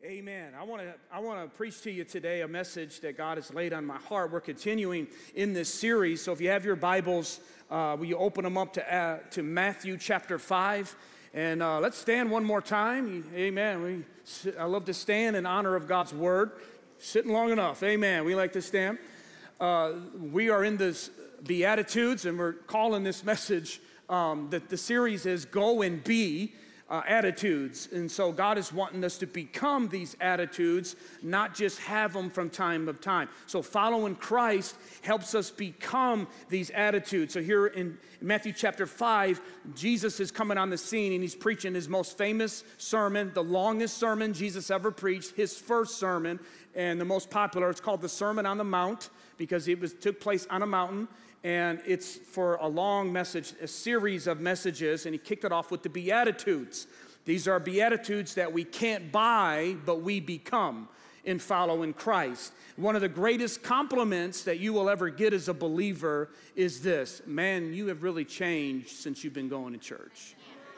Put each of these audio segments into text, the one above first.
Amen. I want to preach to you today a message that God has laid on my heart. We're continuing in this series. So if you have your Bibles, will you open them up to Matthew chapter 5? And let's stand one more time. Amen. I love to stand in honor of God's word. Sitting long enough. Amen. We like to stand. We are in this Beatitudes, and we're calling this message, that the series is Go and Be. Attitudes. And so God is wanting us to become these attitudes, not just have them from time to time. So following Christ helps us become these attitudes. So here in Matthew chapter 5, Jesus is coming on the scene and he's preaching his most famous sermon, the longest sermon Jesus ever preached, his first sermon, and the most popular. It's called the Sermon on the Mount because it took place on a mountain. And it's for a long message, a series of messages, and he kicked it off with the Beatitudes. These are Beatitudes that we can't buy, but we become in following Christ. One of the greatest compliments that you will ever get as a believer is this: man, you have really changed since you've been going to church.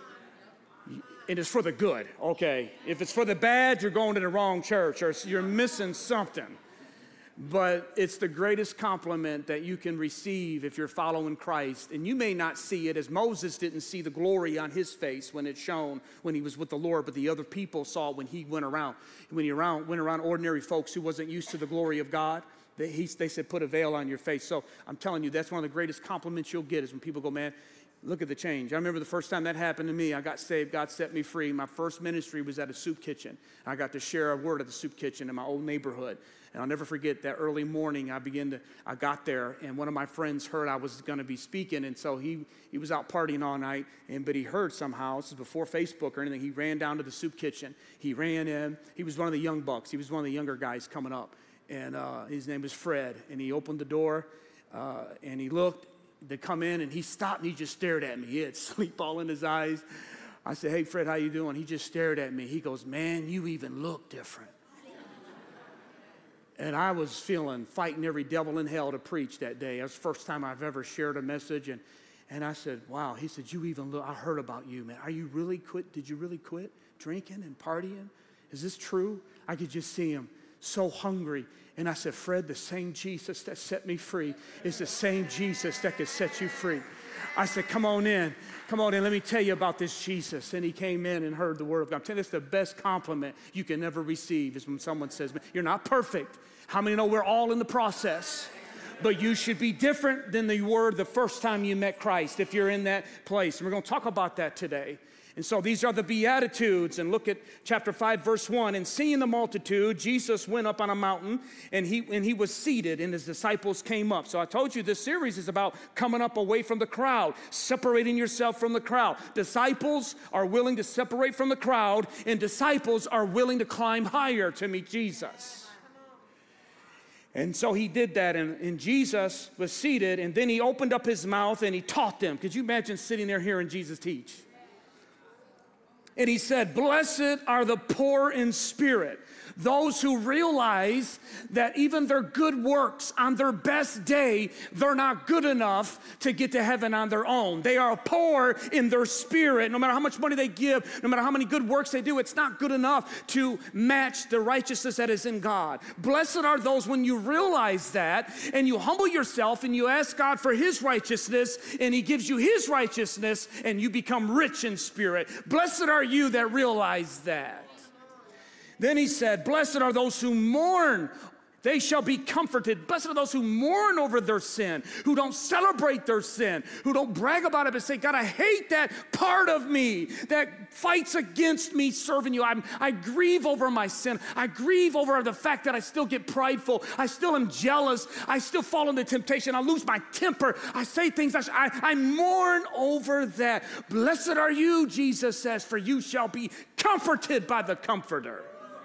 And it's for the good, okay? If it's for the bad, you're going to the wrong church, or you're missing something. But it's the greatest compliment that you can receive if you're following Christ. And you may not see it, as Moses didn't see the glory on his face when it shone when he was with the Lord, but the other people saw it when he went around. When he went around ordinary folks who wasn't used to the glory of God, they said, put a veil on your face. So I'm telling you, that's one of the greatest compliments you'll get is when people go, man, look at the change. I remember the first time that happened to me. I got saved. God set me free. My first ministry was at a soup kitchen. I got to share a word at the soup kitchen in my old neighborhood. And I'll never forget that early morning I got there, and one of my friends heard I was going to be speaking, and so he was out partying all night, but he heard somehow, this is before Facebook or anything, he ran down to the soup kitchen. He ran in. He was one of the young bucks. He was one of the younger guys coming up, and his name was Fred, and he opened the door, and he looked to come in, and he stopped, and he just stared at me. He had sleep all in his eyes. I said, hey, Fred, how you doing? He just stared at me. He goes, man, you even look different. And I was fighting every devil in hell to preach that day. It was the first time I've ever shared a message. And I said, wow. He said, you even look, I heard about you, man. Did you really quit drinking and partying? Is this true? I could just see him so hungry. And I said, Fred, the same Jesus that set me free is the same Jesus that could set you free. I said, come on in, let me tell you about this Jesus. And he came in and heard the word of God. I'm telling you, that's the best compliment you can ever receive is when someone says, you're not perfect. How many know we're all in the process? But you should be different than you were the first time you met Christ if you're in that place. And we're going to talk about that today. And so these are the Beatitudes. And look at chapter 5, verse 1. And seeing the multitude, Jesus went up on a mountain, and he was seated, and his disciples came up. So I told you this series is about coming up away from the crowd, separating yourself from the crowd. Disciples are willing to separate from the crowd, and disciples are willing to climb higher to meet Jesus. And so he did that, and Jesus was seated, and then he opened up his mouth, and he taught them. Could you imagine sitting there hearing Jesus teach? And he said, blessed are the poor in spirit, those who realize that even their good works on their best day, they're not good enough to get to heaven on their own. They are poor in their spirit. No matter how much money they give, no matter how many good works they do, it's not good enough to match the righteousness that is in God. Blessed are those when you realize that and you humble yourself and you ask God for his righteousness and he gives you his righteousness and you become rich in spirit. Blessed are you that realize that. Then he said, blessed are those who mourn. They shall be comforted. Blessed are those who mourn over their sin, who don't celebrate their sin, who don't brag about it, but say, God, I hate that part of me that fights against me serving you. I grieve over my sin. I grieve over the fact that I still get prideful. I still am jealous. I still fall into temptation. I lose my temper. I say things. I mourn over that. Blessed are you, Jesus says, for you shall be comforted by the Comforter.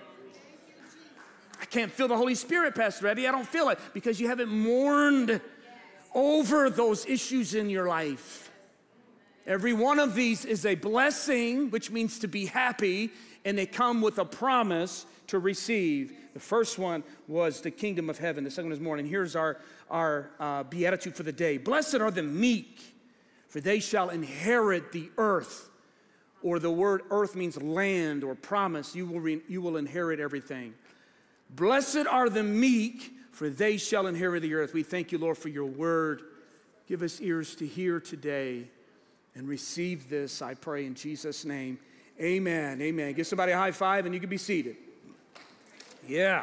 I can't feel the Holy Spirit, Pastor Eddie. I don't feel it because you haven't mourned over those issues in your life. Every one of these is a blessing, which means to be happy, and they come with a promise to receive. The first one was the kingdom of heaven. The second one is more. And here's our beatitude for the day. Blessed are the meek, for they shall inherit the earth. or the word earth means land or promise, you will inherit everything. Blessed are the meek, for they shall inherit the earth. We thank you, Lord, for your word. Give us ears to hear today and receive this, I pray in Jesus' name. Amen, amen. Give somebody a high five and you can be seated. Yeah.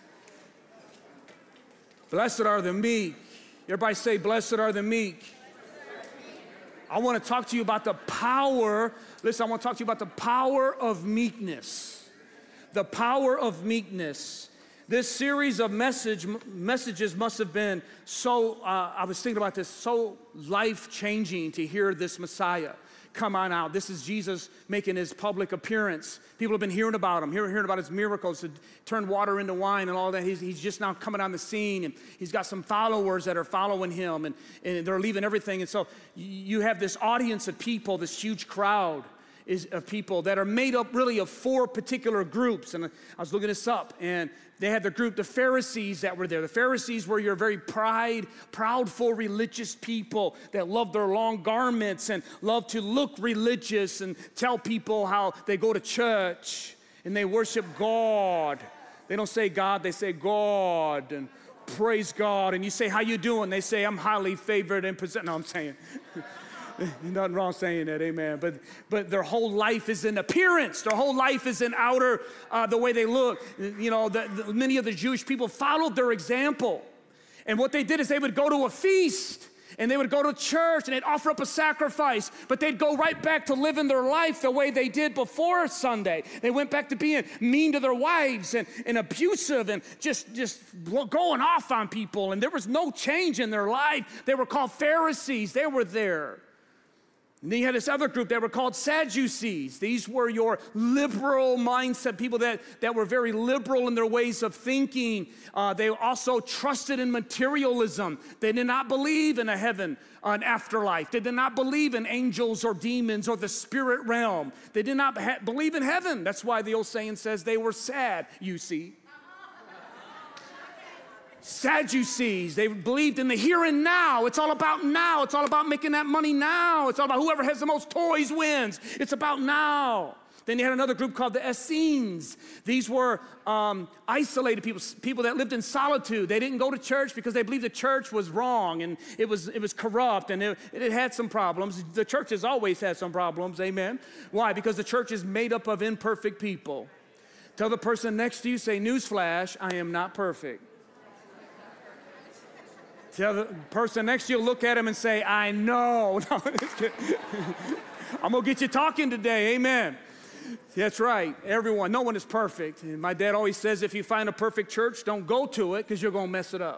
Blessed are the meek. Everybody say, blessed are the meek. I want to talk to you about the power. Listen, I want to talk to you about the power of meekness. The power of meekness. This series of messages must have been so, I was thinking about this, so life-changing to hear this Messiah come on out. This is Jesus making his public appearance. People have been hearing about him, hearing about his miracles to turn water into wine and all that. He's just now coming on the scene, and he's got some followers that are following him, and they're leaving everything. And so you have this audience of people, this huge crowd of people that are made up really of four particular groups. And I was looking this up, and they had the group, the Pharisees that were there. The Pharisees were your very proudful religious people that loved their long garments and loved to look religious and tell people how they go to church and they worship God. They don't say God, they say God, and praise God. And you say, how you doing? They say, I'm highly favored and presented. No, I'm saying. Nothing wrong saying that, amen. But their whole life is in appearance. Their whole life is in outer, the way they look. You know, many of the Jewish people followed their example. And what they did is they would go to a feast, and they would go to church, and they'd offer up a sacrifice, but they'd go right back to living their life the way they did before Sunday. They went back to being mean to their wives and abusive and just going off on people, and there was no change in their life. They were called Pharisees. They were there. And then you had this other group that were called Sadducees. These were your liberal mindset people that were very liberal in their ways of thinking. They also trusted in materialism. They did not believe in a heaven, an afterlife. They did not believe in angels or demons or the spirit realm. They did not believe in heaven. That's why the old saying says they were sad, you see. Sadducees, they believed in the here and now. It's all about now. It's all about making that money now. It's all about whoever has the most toys wins. It's about now. Then you had another group called the Essenes. These were isolated people that lived in solitude. They didn't go to church because they believed the church was wrong and it was corrupt and it had some problems. The church has always had some problems, amen. Why? Because the church is made up of imperfect people. Tell the person next to you, say, newsflash, I am not perfect. Tell the person next to you, look at him and say, I know. No, I'm going to get you talking today, amen. That's right, everyone, no one is perfect. And my dad always says, if you find a perfect church, don't go to it because you're going to mess it up.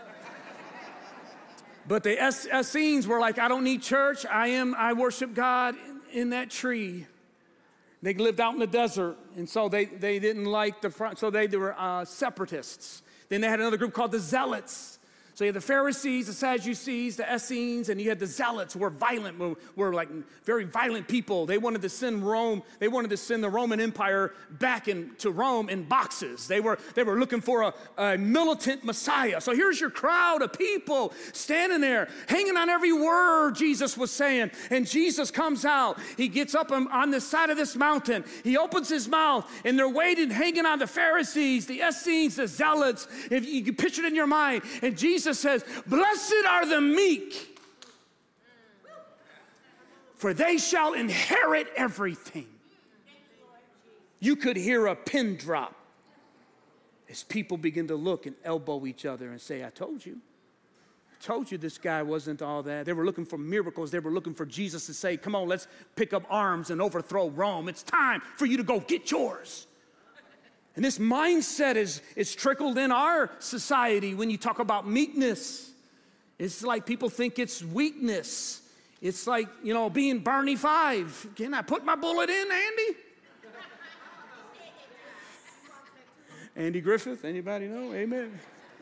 But the Essenes were like, I don't need church. I worship God in that tree. They lived out in the desert, and so they didn't like the front, so they were separatists. Then they had another group called the Zealots. So you had the Pharisees, the Sadducees, the Essenes, and you had the Zealots, who were violent, were like very violent people. They wanted to send Rome, they wanted to send the Roman Empire back to Rome in boxes. They were looking for a militant Messiah. So here's your crowd of people standing there, hanging on every word Jesus was saying. And Jesus comes out. He gets up on the side of this mountain. He opens his mouth, and they're waiting, hanging on the Pharisees, the Essenes, the Zealots. If you can picture it in your mind. And Jesus says, blessed are the meek, for they shall inherit everything. You could hear a pin drop as people begin to look and elbow each other and say, I told you this guy wasn't all that. They were looking for miracles. They were looking for Jesus to say, come on, let's pick up arms and overthrow Rome. It's time for you to go get yours. And this mindset is trickled in our society when you talk about meekness. It's like people think it's weakness. It's like, being Barney Five. Can I put my bullet in, Andy? Andy Griffith, anybody know? Amen.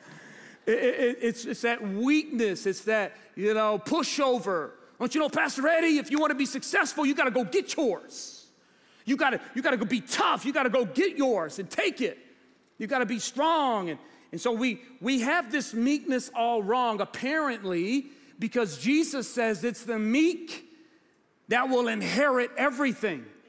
It's that weakness. It's that, pushover. Don't you know, Pastor Eddie, if you want to be successful, you got to go get yours. You gotta go be tough. You gotta go get yours and take it. You gotta be strong. And so we have this meekness all wrong, apparently, because Jesus says it's the meek that will inherit everything.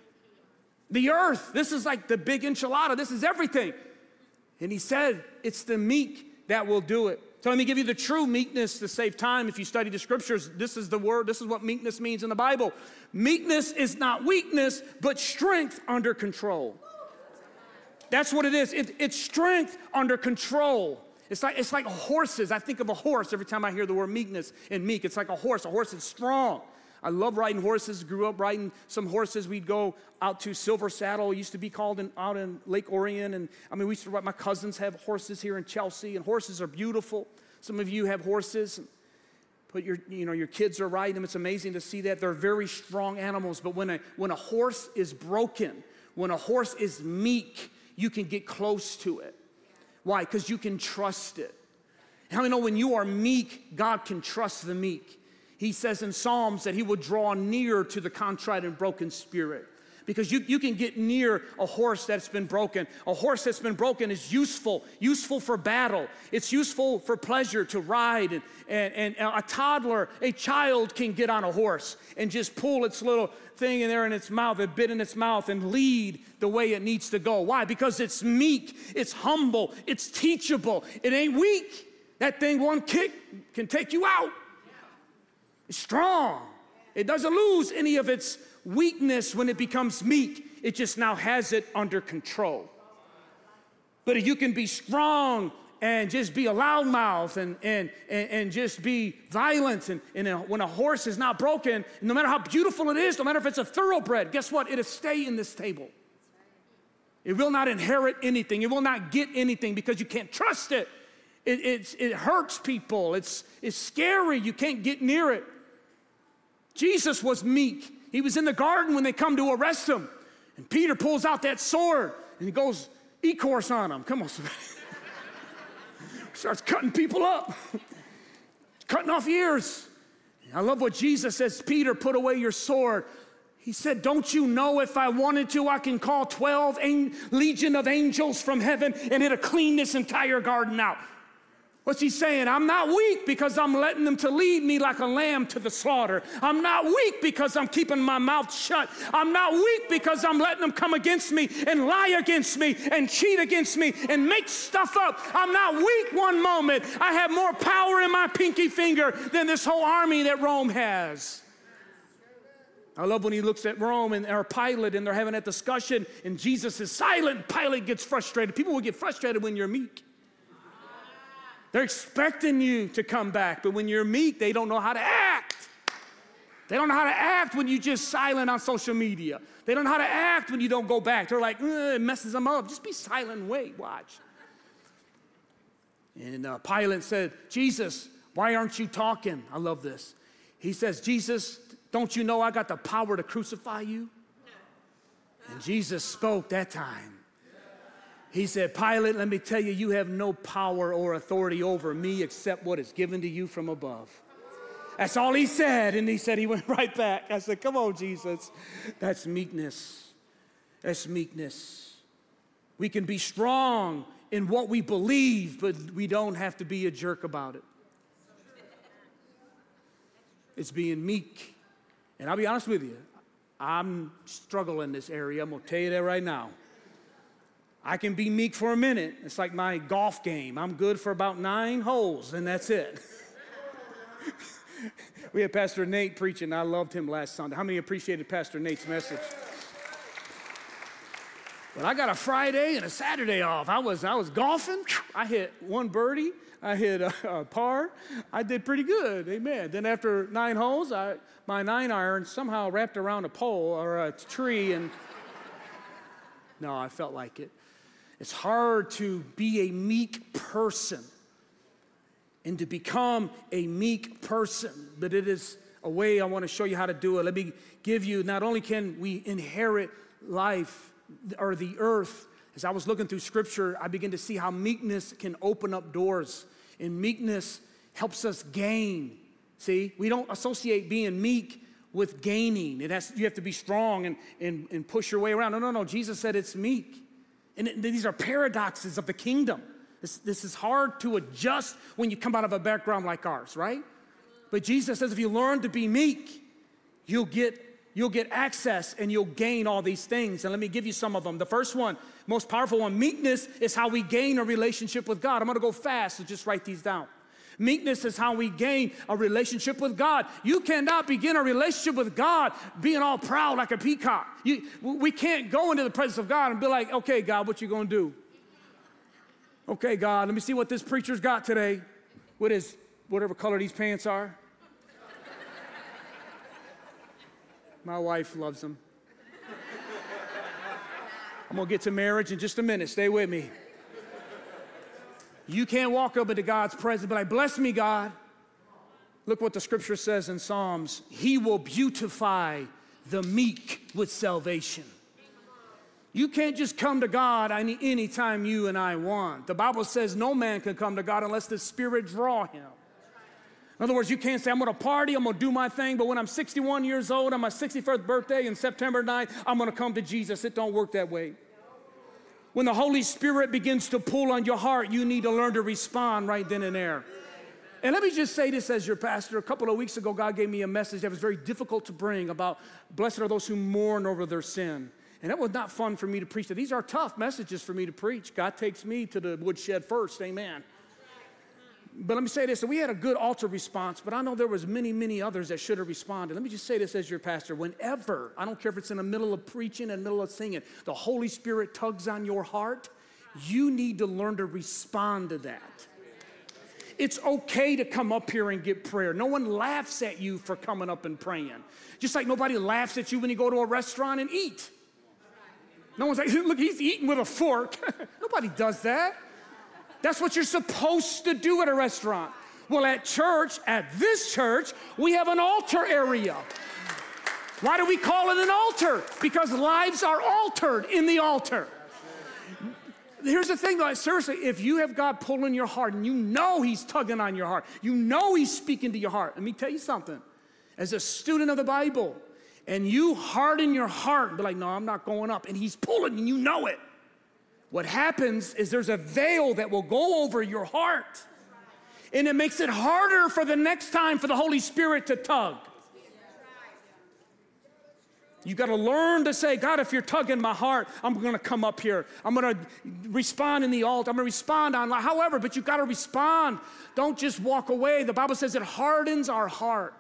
The earth, this is like the big enchilada. This is everything. And he said, it's the meek that will do it. So let me give you the true meekness to save time. If you study the scriptures, this is the word, this is what meekness means in the Bible. Meekness is not weakness, but strength under control. That's what it is. It's strength under control. It's like horses. I think of a horse every time I hear the word meekness and meek. It's like a horse. A horse is strong. I love riding horses. Grew up riding some horses. We'd go out to Silver Saddle. It used to be called out in Lake Orion. And I mean, we used to ride. My cousins have horses here in Chelsea, and horses are beautiful. Some of you have horses. But your kids are riding them. It's amazing to see that. They're very strong animals. But when a horse is broken, when a horse is meek, you can get close to it. Why? Because you can trust it. How many know when you are meek, God can trust the meek? He says in Psalms that he will draw near to the contrite and broken spirit. Because you can get near a horse that's been broken. A horse that's been broken is useful for battle. It's useful for pleasure to ride. And a toddler, a child can get on a horse and just pull its little thing in there in its mouth, a bit in its mouth, and lead the way it needs to go. Why? Because it's meek, it's humble, it's teachable. It ain't weak. That thing, one kick can take you out. It's strong. It doesn't lose any of its weakness when it becomes meek. It just now has it under control. But if you can be strong and just be a loudmouth and just be violent, and when a horse is not broken, no matter how beautiful it is, no matter if it's a thoroughbred, guess what? It'll stay in this stable. It will not inherit anything. It will not get anything because you can't trust it. It hurts people. It's scary. You can't get near it. Jesus was meek. He was in the garden when they come to arrest him. And Peter pulls out that sword and he goes e-course on him. Come on, somebody. Starts cutting people up. Cutting off ears. I love what Jesus says, Peter, put away your sword. He said, don't you know if I wanted to, I can call 12 legion of angels from heaven and it'll clean this entire garden out. What's he saying? I'm not weak because I'm letting them to lead me like a lamb to the slaughter. I'm not weak because I'm keeping my mouth shut. I'm not weak because I'm letting them come against me and lie against me and cheat against me and make stuff up. I'm not weak one moment. I have more power in my pinky finger than this whole army that Rome has. I love when he looks at Rome or Pilate and they're having that discussion and Jesus is silent. Pilate gets frustrated. People will get frustrated when you're meek. They're expecting you to come back, but when you're meek, they don't know how to act. They don't know how to act when you're just silent on social media. They don't know how to act when you don't go back. They're like, it messes them up. Just be silent and wait, watch. And Pilate said, Jesus, why aren't you talking? I love this. He says, Jesus, don't you know I got the power to crucify you? And Jesus spoke that time. He said, Pilate, let me tell you, you have no power or authority over me except what is given to you from above. That's all he said. And he said he went right back. I said, come on, Jesus. That's meekness. That's meekness. We can be strong in what we believe, but we don't have to be a jerk about it. It's being meek. And I'll be honest with you, I'm struggling in this area. I'm going to tell you that right now. I can be meek for a minute. It's like my golf game. I'm good for about 9 holes, and that's it. We had Pastor Nate preaching. I loved him last Sunday. How many appreciated Pastor Nate's message? But I got a Friday and a Saturday off. I was golfing. I hit 1 birdie. I hit a par. I did pretty good. Amen. Then after 9 holes, my 9-iron somehow wrapped around a pole or a tree, and no, I felt like it. It's hard to be a meek person and to become a meek person, but it is a way I want to show you how to do it. Let me give you, not only can we inherit life or the earth, as I was looking through scripture, I began to see how meekness can open up doors, and meekness helps us gain. See, we don't associate being meek with gaining. You have to be strong and push your way around. No. Jesus said it's meek. And these are paradoxes of the kingdom. This is hard to adjust when you come out of a background like ours, right? But Jesus says if you learn to be meek, you'll get You'll get access and you'll gain all these things. And let me give you some of them. The first one, most powerful one, meekness is how we gain a relationship with God. I'm going to go fast, so just write these down. Meekness is how we gain a relationship with God. You cannot begin a relationship with God being all proud like a peacock. We can't go into the presence of God and be like, okay, God, what you going to do? Okay, God, let me see what this preacher's got today. What is, whatever color these pants are. My wife loves them. I'm going to get to marriage in just a minute. Stay with me. You can't walk up into God's presence and be like, bless me, God. Look what the scripture says in Psalms. He will beautify the meek with salvation. You can't just come to God anytime you and I want. The Bible says no man can come to God unless the Spirit draw him. In other words, you can't say, I'm going to party, I'm going to do my thing, but when I'm 61 years old, on my 61st birthday in September 9th, I'm going to come to Jesus. It don't work that way. When the Holy Spirit begins to pull on your heart, you need to learn to respond right then and there. And let me just say this as your pastor. A couple of weeks ago, God gave me a message that was very difficult to bring about blessed are those who mourn over their sin. And that was not fun for me to preach. These are tough messages for me to preach. God takes me to the woodshed first, amen. But let me say this, so we had a good altar response, but I know there was many, many others that should have responded. Let me just say this as your pastor. Whenever, I don't care if it's in the middle of preaching, in the middle of singing, the Holy Spirit tugs on your heart, you need to learn to respond to that. It's okay to come up here and get prayer. No one laughs at you for coming up and praying. Just like nobody laughs at you when you go to a restaurant and eat. No one's like, look, he's eating with a fork. Nobody does that. That's what you're supposed to do at a restaurant. Well, at this church, we have an altar area. Why do we call it an altar? Because lives are altered in the altar. Here's the thing, though, seriously, if you have God pulling your heart and you know he's tugging on your heart, you know he's speaking to your heart, let me tell you something. As a student of the Bible, and you harden your heart and be like, no, I'm not going up, and he's pulling and you know it. What happens is there's a veil that will go over your heart, and it makes it harder for the next time for the Holy Spirit to tug. You got to learn to say, God, if you're tugging my heart, I'm going to come up here. I'm going to respond in the altar. I'm going to respond online. However, but you got to respond. Don't just walk away. The Bible says it hardens our heart.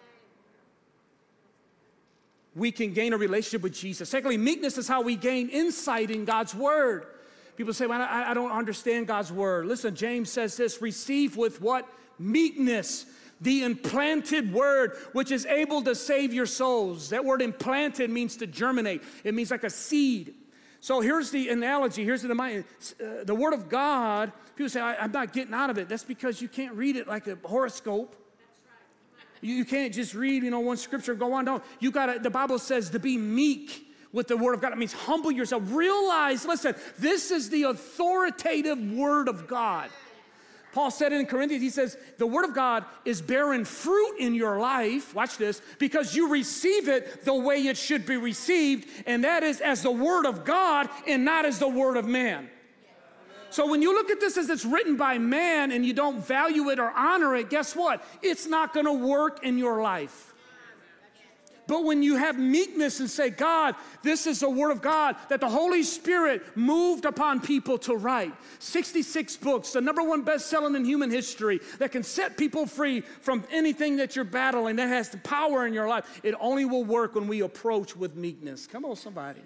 We can gain a relationship with Jesus. Secondly, meekness is how we gain insight in God's word. People say, well, I don't understand God's word. Listen, James says this, receive with what? Meekness, the implanted word, which is able to save your souls. That word implanted means to germinate. It means like a seed. So here's the analogy. Here's the word of God. People say, I'm not getting out of it. That's because you can't read it like a horoscope. You can't just read, one scripture and go on. No, you got to, the Bible says to be meek with the word of God. It means humble yourself. Realize, listen, this is the authoritative word of God. Paul said it in Corinthians, he says, the word of God is bearing fruit in your life, watch this, because you receive it the way it should be received, and that is as the word of God and not as the word of man. So when you look at this as it's written by man and you don't value it or honor it, guess what? It's not going to work in your life. But when you have meekness and say, God, this is the word of God that the Holy Spirit moved upon people to write. 66 books, the #1 bestseller in human history that can set people free from anything that you're battling, that has the power in your life. It only will work when we approach with meekness. Come on, somebody.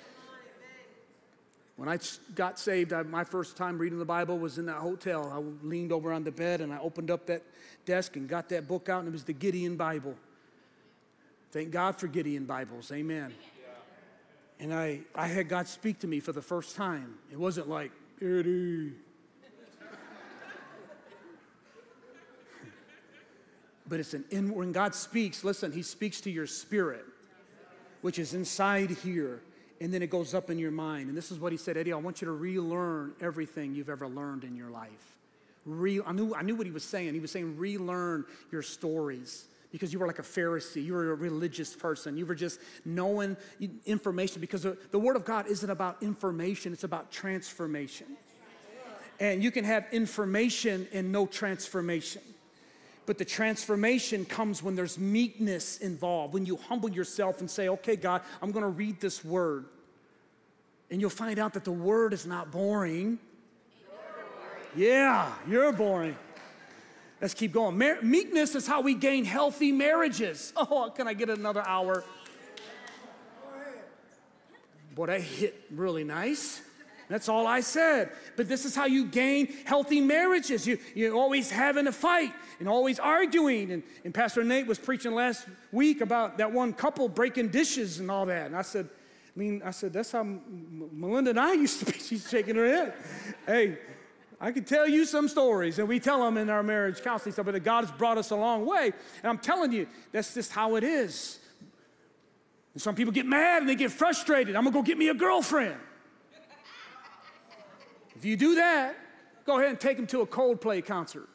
When I got saved, my first time reading the Bible was in that hotel. I leaned over on the bed and I opened up that desk and got that book out, and it was the Gideon Bible. Thank God for Gideon Bibles, amen. And I had God speak to me for the first time. It wasn't like, Eddie. But it's when God speaks, listen, he speaks to your spirit, which is inside here, and then it goes up in your mind. And this is what he said, Eddie, I want you to relearn everything you've ever learned in your life. I knew what he was saying. He was saying relearn your stories. Because you were like a Pharisee, you were a religious person, you were just knowing information, because the Word of God isn't about information, it's about transformation. And you can have information and no transformation. But the transformation comes when there's meekness involved, when you humble yourself and say, okay, God, I'm going to read this word. And you'll find out that the word is not boring. Yeah, you're boring. Let's keep going. Meekness is how we gain healthy marriages. Oh, can I get another hour? Boy, that hit really nice. That's all I said. But this is how you gain healthy marriages. You're always having a fight and always arguing. And Pastor Nate was preaching last week about that one couple breaking dishes and all that. And I said, that's how Melinda and I used to be. She's shaking her head. Hey, I could tell you some stories, and we tell them in our marriage counseling stuff, but God has brought us a long way. And I'm telling you, that's just how it is. And some people get mad and they get frustrated. I'm going to go get me a girlfriend. If you do that, go ahead and take them to a Coldplay concert.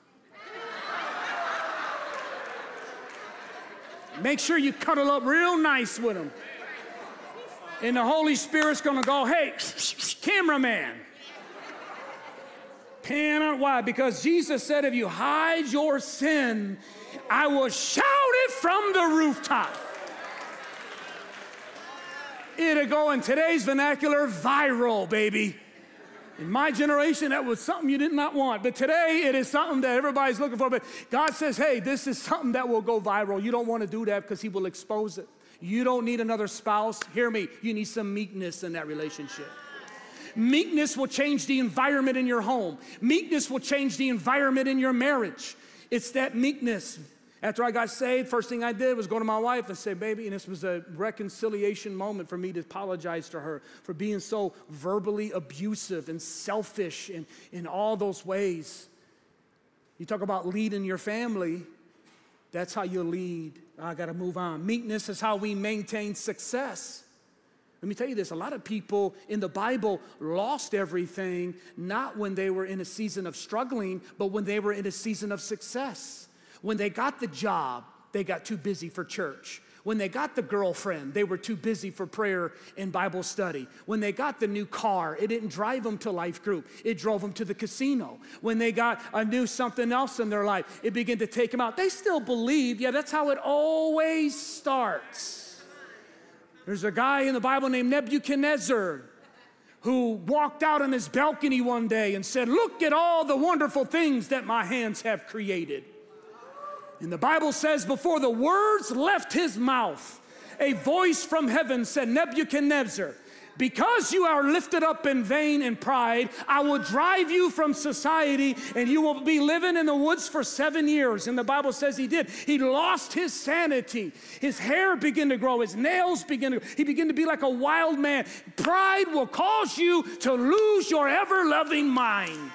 Make sure you cuddle up real nice with them. And the Holy Spirit's going to go, hey, cameraman. Pan on. Why? Because Jesus said, if you hide your sin, I will shout it from the rooftop. It'll go in today's vernacular viral, baby. In my generation, that was something you did not want. But today, it is something that everybody's looking for. But God says, hey, this is something that will go viral. You don't want to do that because he will expose it. You don't need another spouse. Hear me. You need some meekness in that relationship. Meekness will change the environment in your home. Meekness will change the environment in your marriage. It's that meekness. After I got saved, first thing I did was go to my wife and say, baby, and this was a reconciliation moment for me to apologize to her for being so verbally abusive and selfish and in all those ways. You talk about leading your family, that's how you lead. I got to move on. Meekness is how we maintain success. Let me tell you this, a lot of people in the Bible lost everything, not when they were in a season of struggling, but when they were in a season of success. When they got the job, they got too busy for church. When they got the girlfriend, they were too busy for prayer and Bible study. When they got the new car, it didn't drive them to life group. It drove them to the casino. When they got a new something else in their life, it began to take them out. They still believe, yeah, that's how it always starts. There's a guy in the Bible named Nebuchadnezzar who walked out on his balcony one day and said, look at all the wonderful things that my hands have created. And the Bible says before the words left his mouth, a voice from heaven said, Nebuchadnezzar, because you are lifted up in vain and pride, I will drive you from society and you will be living in the woods for 7 years. And the Bible says he did. He lost his sanity. His hair began to grow. His nails began to grow. He began to be like a wild man. Pride will cause you to lose your ever-loving mind.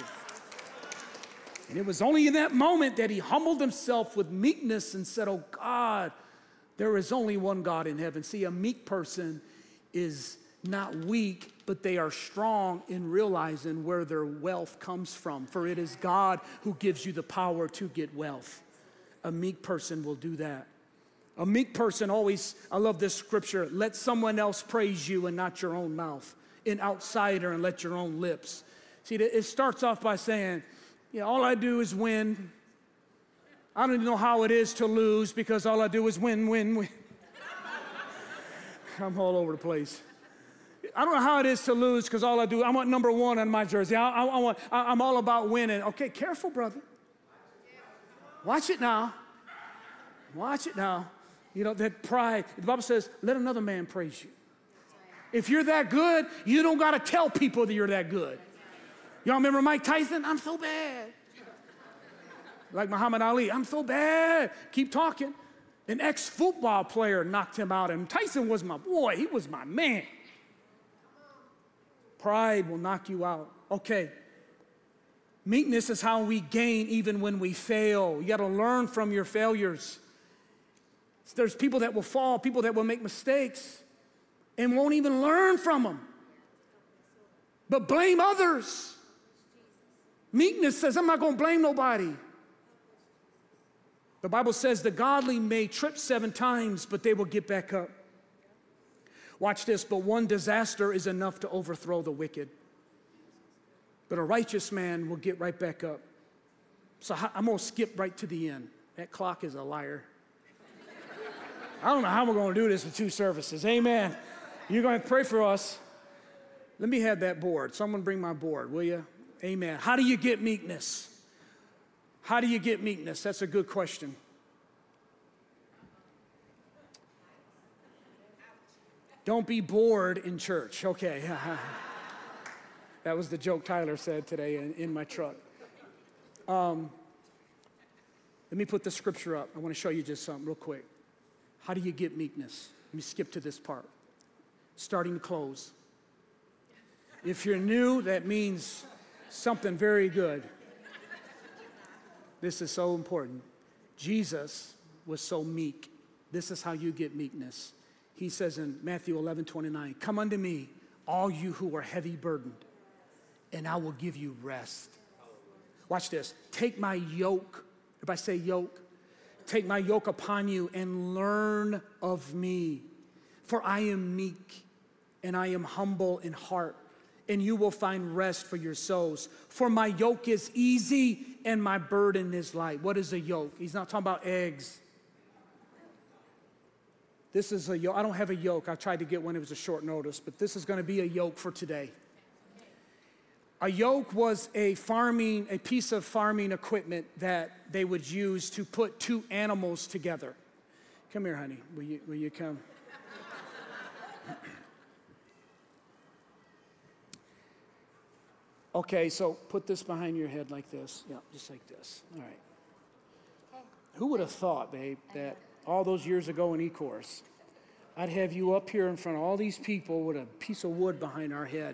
And it was only in that moment that he humbled himself with meekness and said, oh God, there is only one God in heaven. See, a meek person is not weak, but they are strong in realizing where their wealth comes from. For it is God who gives you the power to get wealth. A meek person will do that. A meek person always, I love this scripture, let someone else praise you and not your own mouth. An outsider and let your own lips. See, it starts off by saying, yeah, all I do is win. I don't even know how it is to lose because all I do is win, win, win. I'm all over the place. I don't know how it is to lose because all I do, I want number one on my jersey. I'm all about winning. Okay, careful, brother. Watch it now. Watch it now. You know, that pride. The Bible says, let another man praise you. If you're that good, you don't got to tell people that you're that good. Y'all remember Mike Tyson? I'm so bad. Like Muhammad Ali, I'm so bad. Keep talking. An ex-football player knocked him out, and Tyson was my boy. He was my man. Pride will knock you out. Okay. Meekness is how we gain even when we fail. You got to learn from your failures. There's people that will fall, people that will make mistakes, and won't even learn from them, but blame others. Meekness says, I'm not going to blame nobody. The Bible says the godly may trip 7 times, but they will get back up. Watch this, but one disaster is enough to overthrow the wicked. But a righteous man will get right back up. So I'm going to skip right to the end. That clock is a liar. I don't know how we're going to do this with 2 services. Amen. You're going to pray for us. Let me have that board. Someone bring my board, will you? Amen. How do you get meekness? How do you get meekness? That's a good question. Don't be bored in church. Okay. That was the joke Tyler said today in my truck. Let me put the scripture up. I want to show you just something real quick. How do you get meekness? Let me skip to this part. Starting to close. If you're new, that means something very good. This is so important. Jesus was so meek. This is how you get meekness. He says in Matthew 11:29, "Come unto me, all you who are heavy burdened, and I will give you rest." Watch this. Take my yoke. Everybody say yoke. Take my yoke upon you and learn of me. For I am meek and I am humble in heart, and you will find rest for your souls. For my yoke is easy and my burden is light. What is a yoke? He's not talking about eggs. This is a yoke. I don't have a yoke. I tried to get one. It was a short notice, but this is going to be a yoke for today. A yoke was a piece of farming equipment that they would use to put 2 animals together. Come here, honey. Will you come? Okay, so put this behind your head like this. Yeah, just like this. All right. Who would have thought, babe, that all those years ago in E-Course, I'd have you up here in front of all these people with a piece of wood behind our head.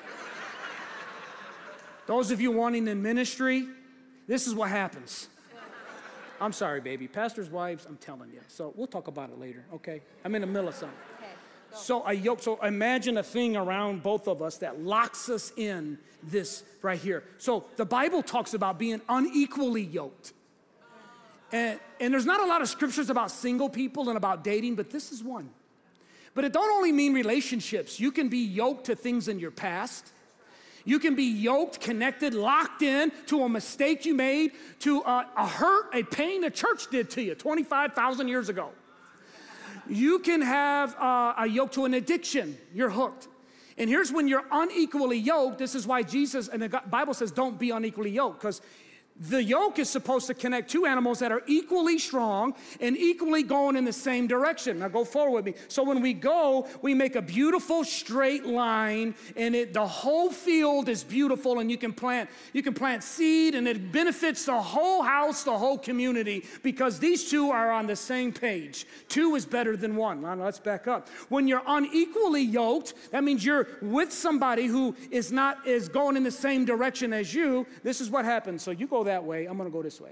Those of you wanting in ministry, this is what happens. I'm sorry, baby. Pastors' wives, I'm telling you. So we'll talk about it later, okay? I'm in the middle of something. Okay, so a yoke, so imagine a thing around both of us that locks us in this right here. So the Bible talks about being unequally yoked. And there's not a lot of scriptures about single people and about dating, but this is one. But it don't only mean relationships. You can be yoked to things in your past. You can be yoked, connected, locked in to a mistake you made, to a hurt, a pain a church did to you 25,000 years ago. You can have a yoke to an addiction. You're hooked. And here's when you're unequally yoked. This is why Jesus, and the Bible says don't be unequally yoked, because the yoke is supposed to connect 2 animals that are equally strong and equally going in the same direction. Now go forward with me. So when we go, we make a beautiful straight line, and the whole field is beautiful, and you can plant seed, and it benefits the whole house, the whole community, because these 2 are on the same page. 2 is better than 1. Now let's back up. When you're unequally yoked, that means you're with somebody who is going in the same direction as you. This is what happens. So you go that way, I'm going to go this way.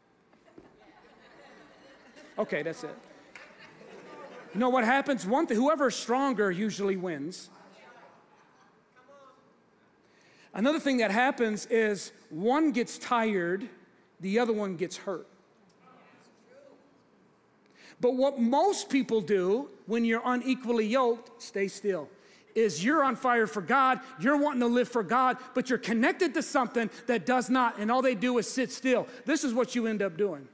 Okay, that's it. You know what happens? One thing, whoever's stronger usually wins. Another thing that happens is one gets tired, the other one gets hurt. But what most people do when you're unequally yoked, stay still, is you're on fire for God, you're wanting to live for God, but you're connected to something that does not, and all they do is sit still. This is what you end up doing.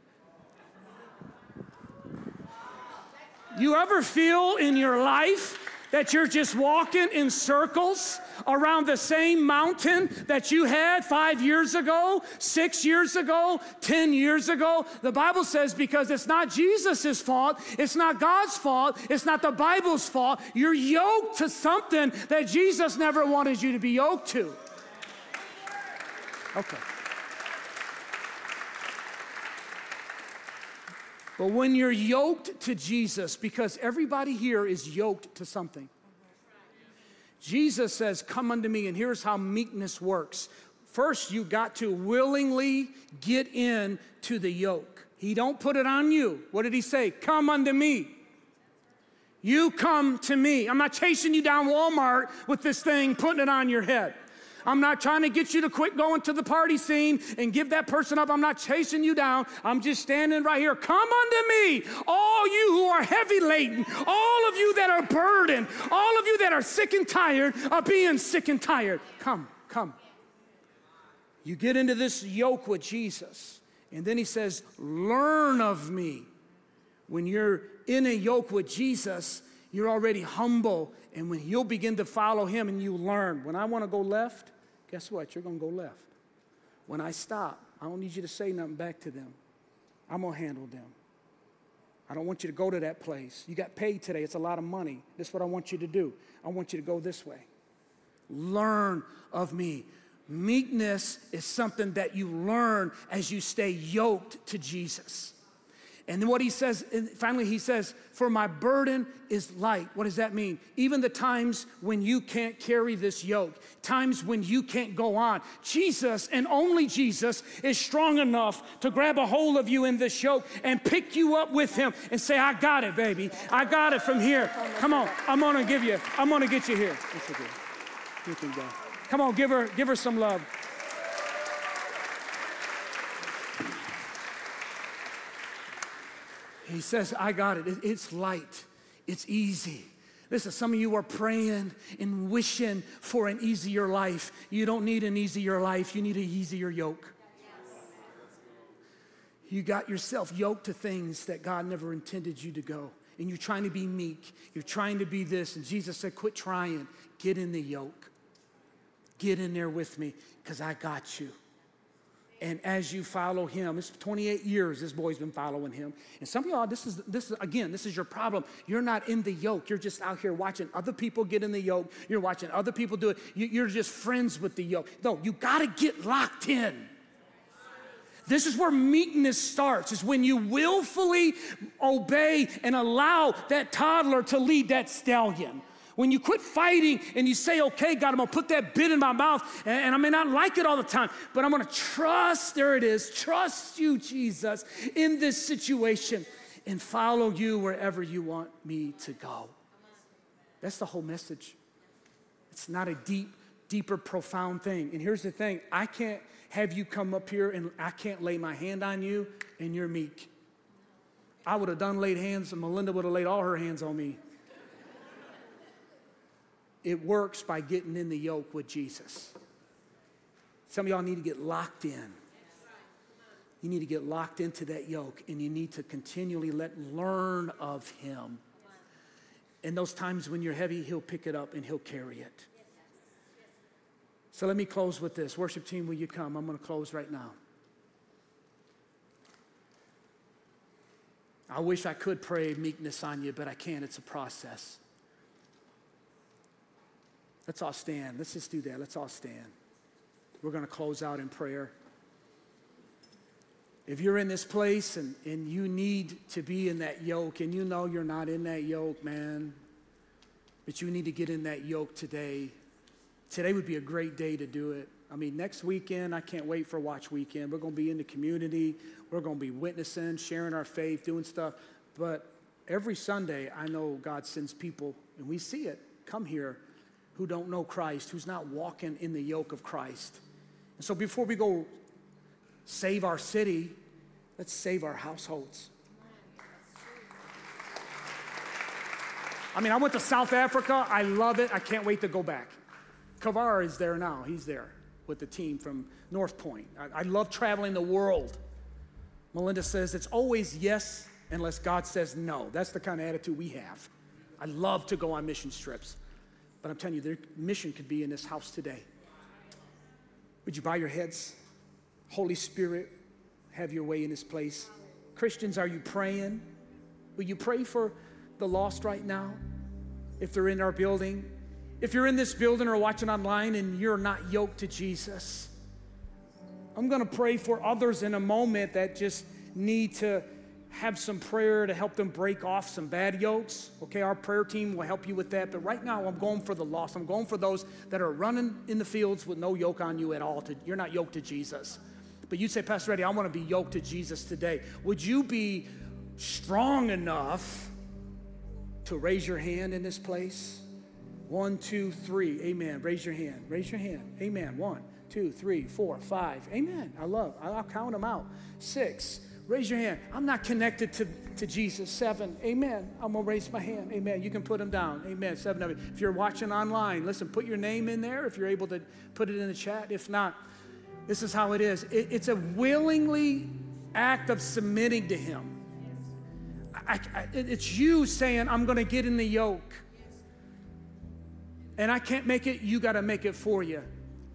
You ever feel in your life that you're just walking in circles around the same mountain that you had 5 years ago, 6 years ago, 10 years ago? The Bible says because it's not Jesus' fault, it's not God's fault, it's not the Bible's fault. You're yoked to something that Jesus never wanted you to be yoked to. Okay. But when you're yoked to Jesus, because everybody here is yoked to something. Jesus says, come unto me, and here's how meekness works. First, you got to willingly get in to the yoke. He don't put it on you. What did he say? Come unto me. You come to me. I'm not chasing you down Walmart with this thing, putting it on your head. I'm not trying to get you to quit going to the party scene and give that person up. I'm not chasing you down. I'm just standing right here. Come unto me, all you who are heavy laden, all of you that are burdened, all of you that are sick and tired of being sick and tired. Come, come. You get into this yoke with Jesus, And then he says, learn of me. When you're in a yoke with Jesus, you're already humble. And when you'll begin to follow him and you learn, when I want to go left, guess what? You're going to go left. When I stop, I don't need you to say nothing back to them. I'm going to handle them. I don't want you to go to that place. You got paid today. It's a lot of money. This is what I want you to do. I want you to go this way. Learn of me. Meekness is something that you learn as you stay yoked to Jesus. And then what he says, finally he says, for my burden is light. What does that mean? Even the times when you can't carry this yoke, times when you can't go on, Jesus and only Jesus is strong enough to grab a hold of you in this yoke and pick you up with him and say, I got it, baby. I got it from here. Come on, I'm gonna get you here. That's okay. You can go. Come on, give her some love. He says, I got it. It's light. It's easy. Listen, some of you are praying and wishing for an easier life. You don't need an easier life. You need an easier yoke. You got yourself yoked to things that God never intended you to go. And you're trying to be meek. You're trying to be this. And Jesus said, quit trying. Get in the yoke. Get in there with me because I got you. And as you follow him, it's 28 years this boy's been following him. And some of y'all, this is your problem. You're not in the yoke. You're just out here watching other people get in the yoke. You're watching other people do it. You're just friends with the yoke. No, you got to get locked in. This is where meekness starts, is when you willfully obey and allow that toddler to lead that stallion. When you quit fighting and you say, okay, God, I'm gonna put that bit in my mouth and I may not like it all the time, but I'm gonna trust you, Jesus, in this situation and follow you wherever you want me to go. That's the whole message. It's not a deeper, profound thing. And here's the thing, I can't have you come up here and I can't lay my hand on you and you're meek. I would have laid hands and Melinda would have laid all her hands on me. It works by getting in the yoke with Jesus. Some of y'all need to get locked in. You need to get locked into that yoke, and you need to continually learn of him. And those times when you're heavy, he'll pick it up and he'll carry it. So let me close with this. Worship team, will you come? I'm going to close right now. I wish I could pray meekness on you, but I can't. It's a process. Let's all stand. Let's just do that. Let's all stand. We're going to close out in prayer. If you're in this place and you need to be in that yoke and you know you're not in that yoke, man, but you need to get in that yoke today. Today would be a great day to do it. I mean, next weekend, I can't wait for Watch Weekend. We're going to be in the community. We're going to be witnessing, sharing our faith, doing stuff. But every Sunday, I know God sends people, and we see it, come here, who don't know Christ, who's not walking in the yoke of Christ. And so before we go save our city, let's save our households. I mean, I went to South Africa. I love it. I can't wait to go back. Kavar is there now. He's there with the team from North Point. I love traveling the world. Melinda says it's always yes unless God says no. That's the kind of attitude we have. I love to go on mission trips. But I'm telling you, their mission could be in this house today. Would you bow your heads? Holy Spirit, have your way in this place. Christians, are you praying? Will you pray for the lost right now? If they're in our building. If you're in this building or watching online and you're not yoked to Jesus, I'm going to pray for others in a moment that just need to have some prayer to help them break off some bad yokes. Okay, our prayer team will help you with that. But right now, I'm going for the lost. I'm going for those that are running in the fields with no yoke on you at all. You're not yoked to Jesus. But you say, Pastor Eddie, I want to be yoked to Jesus today. Would you be strong enough to raise your hand in this place? 1, 2, 3. Amen. Raise your hand. Raise your hand. Amen. 1, 2, 3, 4, 5. Amen. I'll count them out. 6. Raise your hand. I'm not connected to Jesus. 7. Amen. I'm going to raise my hand. Amen. You can put them down. Amen. 7 of you. If you're watching online, listen, put your name in there if you're able to put it in the chat. If not, this is how it is. It's a willingly act of submitting to him. It's you saying, I'm going to get in the yoke. And I can't make it, you got to make it for you.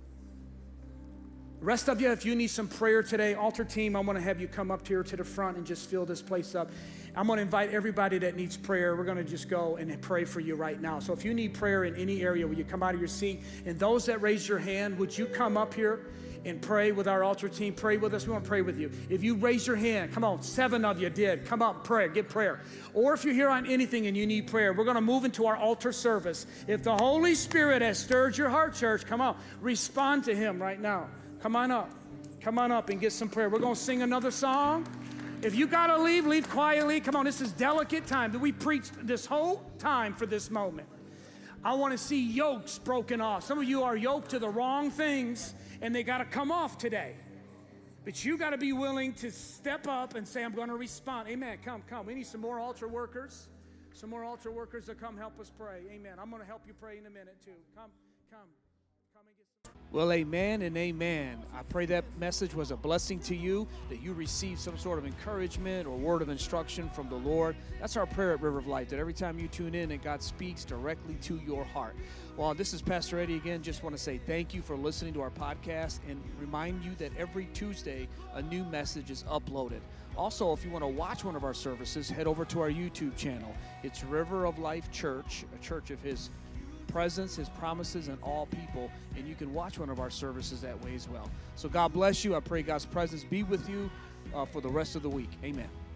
The rest of you, if you need some prayer today, altar team, I want to have you come up here to the front and just fill this place up. I'm going to invite everybody that needs prayer. We're going to just go and pray for you right now. So if you need prayer in any area, will you come out of your seat? And those that raise your hand, would you come up here and pray with our altar team? Pray with us. We want to pray with you. If you raise your hand, come on, 7 of you did. Come up, pray, get prayer. Or if you're here on anything and you need prayer, we're going to move into our altar service. If the Holy Spirit has stirred your heart, church, come on, respond to him right now. Come on up. Come on up and get some prayer. We're going to sing another song. If you got to leave, leave quietly. Come on, this is delicate time. We preached this whole time for this moment. I want to see yokes broken off. Some of you are yoked to the wrong things, and they got to come off today. But you got to be willing to step up and say, I'm going to respond. Amen. Come. We need some more altar workers. Some more altar workers to come help us pray. Amen. I'm going to help you pray in a minute, too. Come and get some. Well, amen and amen. I pray that message was a blessing to you, that you received some sort of encouragement or word of instruction from the Lord. That's our prayer at River of Life, that every time you tune in, that God speaks directly to your heart. Well, this is Pastor Eddie again. Just want to say thank you for listening to our podcast and remind you that every Tuesday, a new message is uploaded. Also, if you want to watch one of our services, head over to our YouTube channel. It's River of Life Church, a church of His presence, His promises, and all people, and you can watch one of our services that way as well. So God bless you. I pray God's presence be with you for the rest of the week. Amen.